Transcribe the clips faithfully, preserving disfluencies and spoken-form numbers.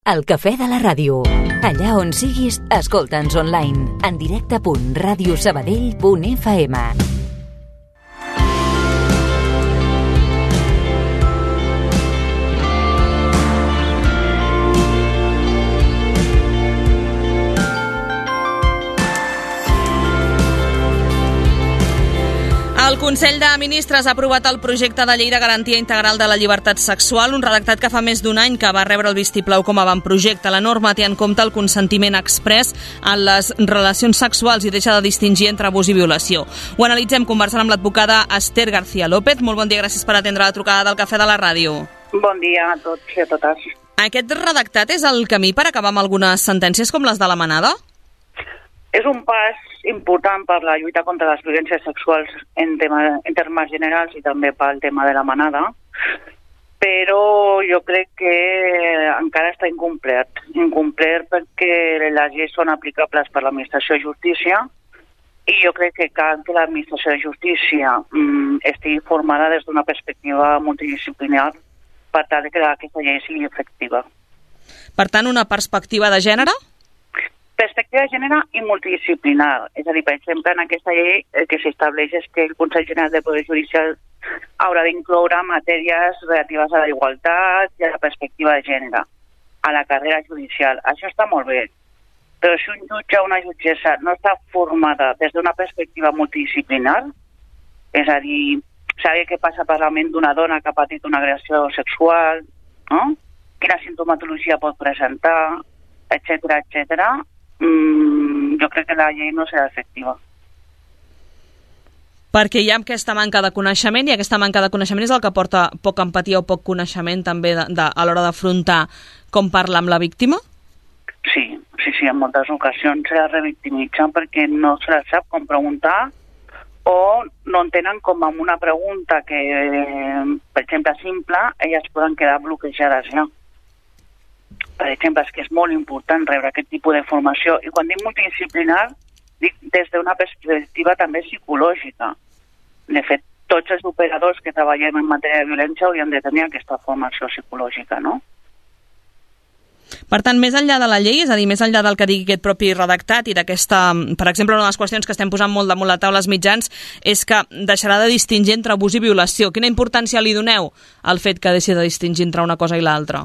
El Cafè de la Ràdio. Allà on siguis, escolta'ns online. En directe punt ràdio sabadell punt f m. El Consell de Ministres ha aprovat el projecte de llei de garantia integral de la llibertat sexual, un redactat que fa més d'un any que va rebre el vistiplau com a avantprojecte. La norma té en compte el consentiment exprés en les relacions sexuals i deixa de distingir entre abús i violació. Ho analitzem conversant amb l'advocada Esther García López. Molt bon dia, gràcies per atendre la trucada del Cafè de la Ràdio. Bon dia a tots i a totes. Aquest redactat és el camí per acabar amb algunes sentències com les de la Manada? És un pas important per la lluita contra les violències sexuals en, tema, en termes generals i també pel tema de la Manada, però jo crec que encara està incomplert. Incomplert perquè les lleis són aplicables per l'Administració de Justícia i jo crec que cal que l'Administració de Justícia mm, estigui formada des d'una perspectiva multidisciplinar per tal que aquesta llei sigui efectiva. Per tant, una perspectiva de gènere? Perspectiva de gènere i multidisciplinar. És a dir, per exemple, en aquesta llei el que s'estableix és que el Consell General del Poder Judicial haurà d'incloure matèries relatives a la igualtat i a la perspectiva de gènere a la carrera judicial. Això està molt bé, però si un jutge o una jutgessa no està formada des d'una perspectiva multidisciplinar, és a dir, saber què passa per la ment d'una dona que ha patit una agressió sexual, no? Quina sintomatologia pot presentar, etcètera, etcètera, Mm, jo crec que la llei no serà efectiva. Perquè hi ha aquesta manca de coneixement i aquesta manca de coneixement és el que porta poca empatia o poc coneixement també de, de, a l'hora d'afrontar com parla amb la víctima? Sí, sí, sí, en moltes ocasions se la revictimitzen perquè no se la sap com preguntar o no entenen com amb una pregunta que, per exemple, simple, elles poden quedar bloquejades ja. Per exemple, és que és molt important rebre aquest tipus de formació. I quan dic multidisciplinar, dic des d'una perspectiva també psicològica. De fet, tots els operadors que treballem en matèria de violència haurien de tenir aquesta formació psicològica, no? Per tant, més enllà de la llei, és a dir, més enllà del que digui aquest propi redactat i d'aquesta, per exemple, una de les qüestions que estem posant molt damunt la taula als mitjans és que deixarà de distingir entre abús i violació. Quina importància li doneu al fet que deixi de distingir entre una cosa i l'altra?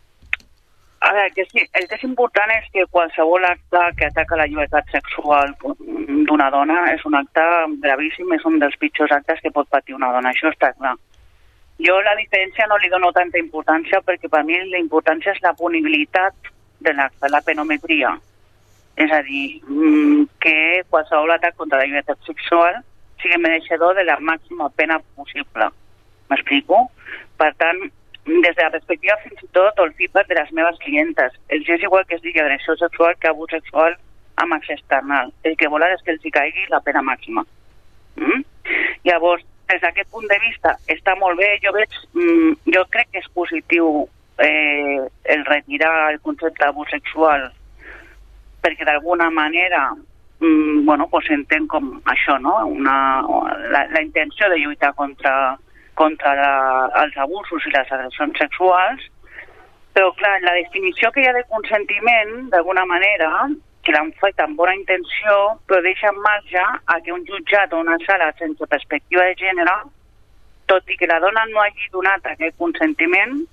A veure, que sí, el que és important és que qualsevol acte que ataca la llibertat sexual d'una dona és un acte gravíssim, és un dels pitjors actes que pot patir una dona, això està clar. Jo la diferència no li dono tanta importància perquè per mi la importància és la punibilitat de l'acte, la penometria. És a dir, que qualsevol atac contra la llibertat sexual sigui mereixedor de la màxima pena possible. M'explico? Per tant, des de la perspectiva fins i tot el feedback de les meves clientes. Els és igual que es digui agressió sexual que abús sexual amb accés external. El que volen és que els hi caigui la pena màxima. Mm? Llavors, des d'aquest punt de vista, està molt bé. Jo veig, mm, jo crec que és positiu eh, el retirar el concepte d'abús sexual perquè d'alguna manera mm, bueno, pues s'entén com això, no? Una, la, la intenció de lluitar contra contra la, els abusos i les agressions sexuals, però clar, la definició que hi ha de consentiment, d'alguna manera, que l'han fet amb bona intenció, però deixa en marge a que un jutjat o una sala sense perspectiva de gènere, tot i que la dona no hagi donat aquest consentiment,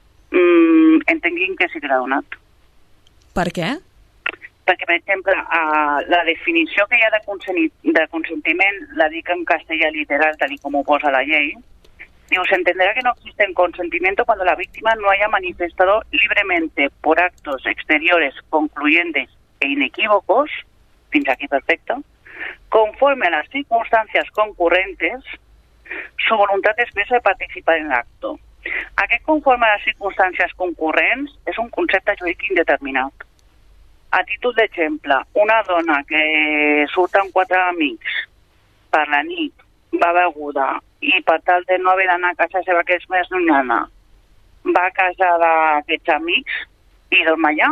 mmm, entenguin que sí que l'ha donat. Per què? Perquè, per exemple, a la definició que hi ha de, de consentiment, la dic en castellà literal, tal com ho posa la llei, digo, se entenderá que no existe consentimiento cuando la víctima no haya manifestado libremente por actos exteriores concluyentes e inequívocos, fins aquí perfecto, conforme a las circunstancias concurrentes, su voluntad expresa de participar en el acto. Aquest conforme a les circumstàncies concurrents és un concepte jurídic indeterminat. A títol d'exemple, una dona que surt amb quatre amics per la nit, va beguda, i per tal de no haver d'anar a casa seva, que és més llunyana, va a casa d'aquests amics i dorm allà.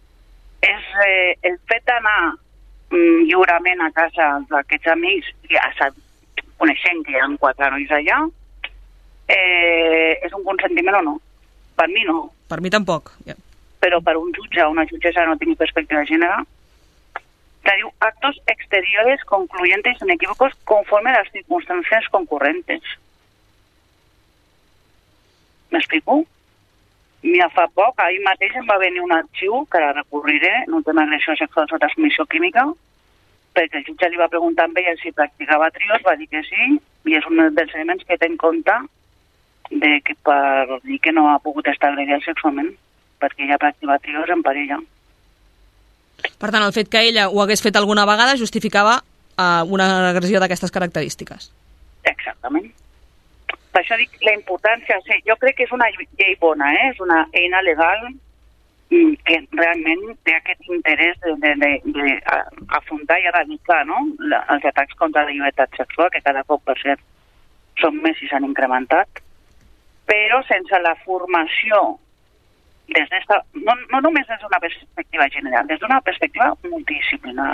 És eh, el fet d'anar mm, lliurement a casa d'aquests amics, ja, coneixent que hi ha quatre nois allà, eh, és un consentiment o no? Per mi no. Per mi tampoc. però per un jutge o una jutgessa no tingui perspectiva de gènere, que diu actos exteriores concluyentes inequívocos conforme a las circunstancias concurrentes. M'explico? Mira, fa poc, ahir mateix em va venir un arxiu, que la recorriré, en un tema d'agressió sexual sota submissió química, perquè el jutge li va preguntar a ella si practicava trios, va dir que sí, i és un dels elements que té en compte de que per dir que no ha pogut estar agredida sexualment, perquè ella practicava trios en parella. Per tant, el fet que ella ho hagués fet alguna vegada justificava uh, una agressió d'aquestes característiques. Exactament. Per això dic la importància, sí, jo crec que és una llei bona, eh? És una eina legal que realment té aquest interès d'afrontar i erradicar, no? La, els atacs contra la llibertat sexual, que cada cop, per cert, són més i s'han incrementat, però sense la formació, des d'esta, no, no només des d'una perspectiva general, des d'una perspectiva multidisciplinar.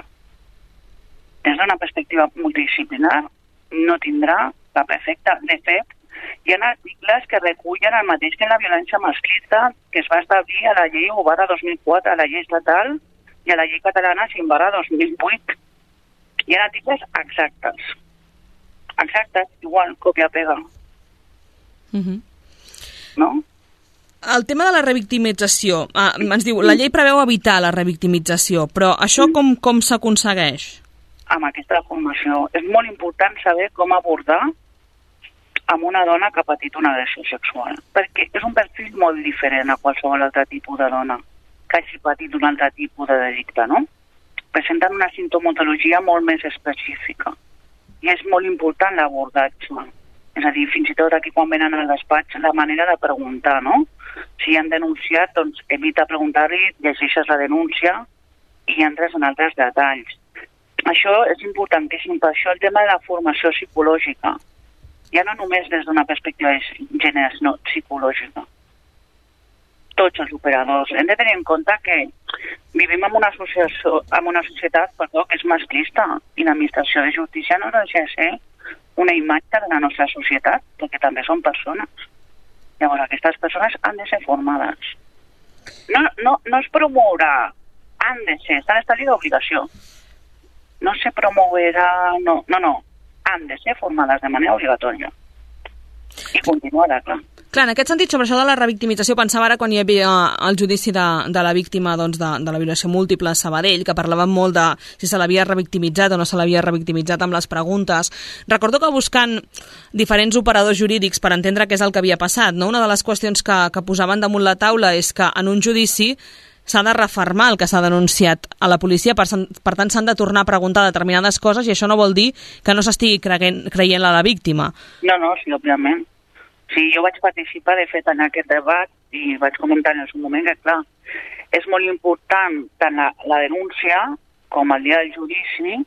Des d'una perspectiva multidisciplinar no tindrà cap efecte. De fet, hi ha articles que recullen el mateix que en la violència masclista que es va establir a la llei u barra dos mil quatre, a la llei estatal i a la llei catalana cinc barra dos mil vuit. Hi ha articles exactes. Exactes, igual, còpia-pega. Uh-huh. No? El tema de la revictimització, ah, ens diu, la llei preveu evitar la revictimització, però això com, com s'aconsegueix? Amb aquesta formació. És molt important saber com abordar amb una dona que ha patit una agressió sexual, perquè és un perfil molt diferent a qualsevol altre tipus de dona que hagi patit un altre tipus de delicte, no? Presenten una sintomatologia molt més específica i és molt important l'abordatge. És a dir, fins i tot aquí quan venen al despatx, la manera de preguntar, no? Si han denunciat, doncs evita preguntar-li, llegeixes la denúncia i entres en altres detalls. Això és importantíssim, per això el tema de la formació psicològica, ja no només des d'una perspectiva de gènere, sinó psicològica. Tots els operadors. Hem de tenir en compte que vivim en una, en una societat perdó, que és masclista i l'administració de justícia no deixa de ser una imatge de la nostra societat, perquè també són persones. Llavors, aquestes persones han de ser formades. No, no, no es promourà, han de ser, estan establit d'obligació. No se promourà, no, no, no. Han de ser formades de manera obligatòria. I continuarà, clar. Clar, en aquest sentit, sobre això de la revictimització, pensava ara quan hi havia el judici de, de la víctima doncs, de, de la violació múltiple a Sabadell, que parlàvem molt de si se l'havia revictimitzat o no se l'havia revictimitzat amb les preguntes. Recordo que buscant diferents operadors jurídics per entendre què és el que havia passat, no? Una de les qüestions que, que posaven damunt la taula és que en un judici s'ha de refermar el que s'ha denunciat a la policia, per, per tant s'han de tornar a preguntar determinades coses i això no vol dir que no s'estigui creient, creient a la víctima. No, no, sí, òbviament. Sí, jo vaig participar, de fet, en aquest debat i vaig comentar en el seu moment que, clar, és molt important tant la, la denúncia com el dia del judici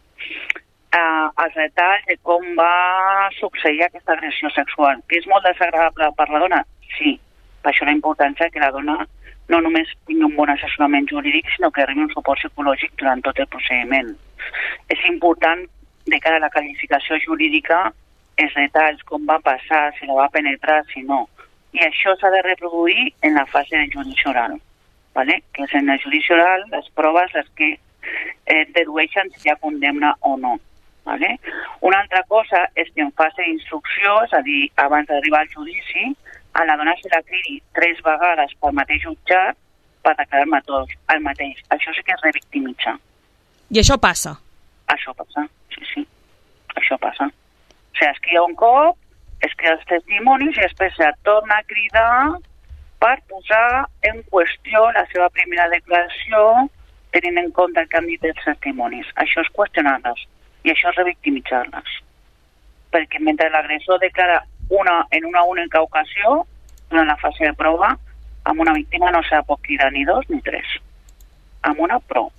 eh, els detalls de com va succeir aquesta agressió sexual. Que és molt desagradable per la dona? Sí. Per això la importància que la dona no només tingui un bon assessorament jurídic, sinó que arribi un suport psicològic durant tot el procediment. És important, de cara a la qualificació jurídica, els detalls, com va passar, si la va penetrar, si no. I això s'ha de reproduir en la fase del judici oral, ¿vale? Que és en el judici oral les proves les que eh, dedueixen si hi ha condemna o no. ¿Vale? Una altra cosa és que en fase d'instrucció, és a dir, abans d'arribar al judici, a la dona se la cridi tres vegades pel mateix jutjat per declarar el mateix. Això sí que és revictimitzar. I això passa? Això passa, sí, sí. Això passa. O sigui, es crida un cop, es crida els testimonis i després se torna a cridar per posar en qüestió la seva primera declaració tenint en compte el que han dit els testimonis. Això és qüestionar-les i això és revictimitzar-les. Perquè mentre l'agressor declara una en una única ocasió, en la fase de prova, amb una víctima no se pot cridar ni dos ni tres. Amb una, prou.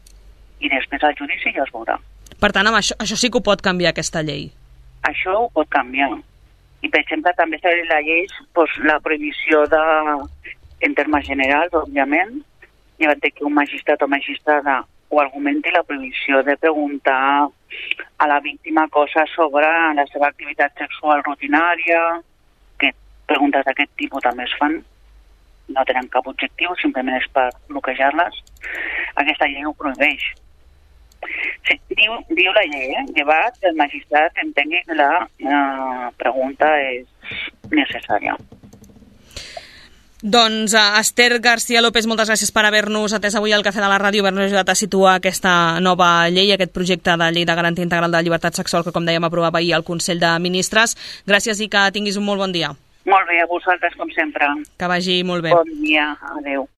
I després al judici ja es veurà. Per tant, amb això, això sí que ho pot canviar aquesta llei. Això ho pot canviar. I, per exemple, també s'ha dit la llei doncs, la prohibició de, en termes generals, òbviament, llevat que un magistrat o magistrada o argumenti la prohibició de preguntar a la víctima coses sobre la seva activitat sexual rutinària, que preguntes d'aquest tipus també es fan. no tenen cap objectiu, simplement és per bloquejar-les. Aquesta llei ho prohibeix. Sí, diu, diu la llei, eh? llevat que el magistrat entengui que la eh, pregunta és necessària. Doncs uh, Esther García López, moltes gràcies per haver-nos atès avui al Cafè de la Ràdio, haver-nos ajudat a situar aquesta nova llei, aquest projecte de llei de garantia integral de la llibertat sexual que, com dèiem, aprovava ahir el Consell de Ministres. Gràcies i que tinguis un molt bon dia. Molt bé, a vosaltres, com sempre. Que vagi molt bé. Bon dia, adeu.